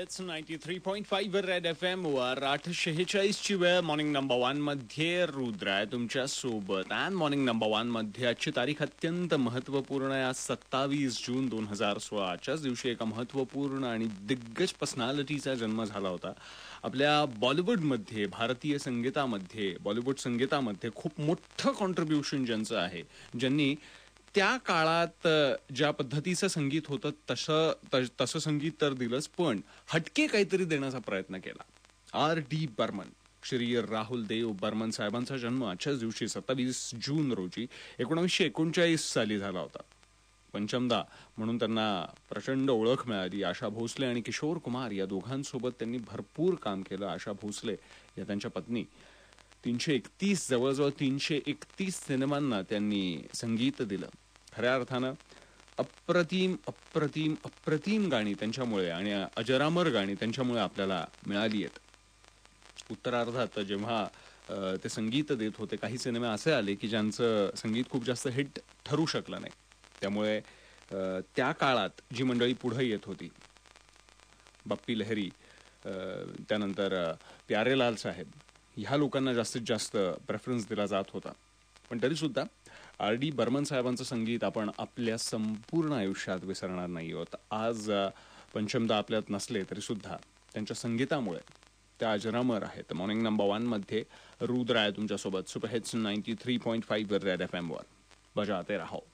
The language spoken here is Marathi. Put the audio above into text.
हिट्स 93.5 वर रेड FM वर 8:46 ची वेळ. मॉर्निंग नंबर 1 मध्ये रुद्र आहे तुमच्या सोबत. अँड मॉर्निंग नंबर 1 मध्ये आजची तारीख अत्यंत महत्त्वपूर्ण आहे. 27 जून 2016 च्याच दिवशी एका महत्त्वपूर्ण आणि दिग्गज पर्सनॅलिटीचा जन्म झाला होता. आपल्या बॉलिवूडमध्ये, भारतीय संगीतामध्ये, बॉलिवूड संगीतामध्ये खूप मोठं कॉन्ट्रीब्युशन ज्यांचं आहे, ज्यांनी त्या काळात ज्या पद्धतीचं संगीत होतं तसं संगीत तर दिलंच, पण हटके काहीतरी देण्याचा प्रयत्न केला. R.D. बर्मन, श्री राहुल देव बर्मन साहेबांचा जन्म आजच्याच दिवशी 27 जून रोजी 1939 साली झाला होता. पंचमदा म्हणून त्यांना प्रचंड ओळख मिळाली. आशा भोसले आणि किशोर कुमार या दोघांसोबत त्यांनी भरपूर काम केलं. आशा भोसले या त्यांच्या पत्नी. 331 जवळजवळ 331 सिनेमांना त्यांनी संगीत दिलं. खऱ्या अर्थानं अप्रतिम अप्रतिम अप्रतिम गाणी त्यांच्यामुळे आणि अजरामर गाणी त्यांच्यामुळे आपल्याला मिळाली आहेत. उत्तरार्धात जेव्हा ते संगीत देत होते, काही सिनेमे असे आले की ज्यांचं संगीत खूप जास्त हिट ठरू शकलं नाही. त्यामुळे त्या काळात जी मंडळी पुढे येत होती, बप्पी लहरी, त्यानंतर प्यारेलाल साहेब, ह्या लोकांना जास्तीत जास्त प्रेफरन्स दिला जात होता. पण तरीसुद्धा R.D. बर्मन साहेबांचं संगीत आपण आपल्या संपूर्ण आयुष्यात विसरणार नाही आहोत. आज पंचमदा आपल्यात नसले तरीसुद्धा त्यांच्या संगीतामुळे त्या अजरामर आहेत. मॉर्निंग नंबर 1 मध्ये रुद्र आहे तुमच्यासोबत. सुपर हिट्स 93.5 रेड FM वर. बजाते रहो.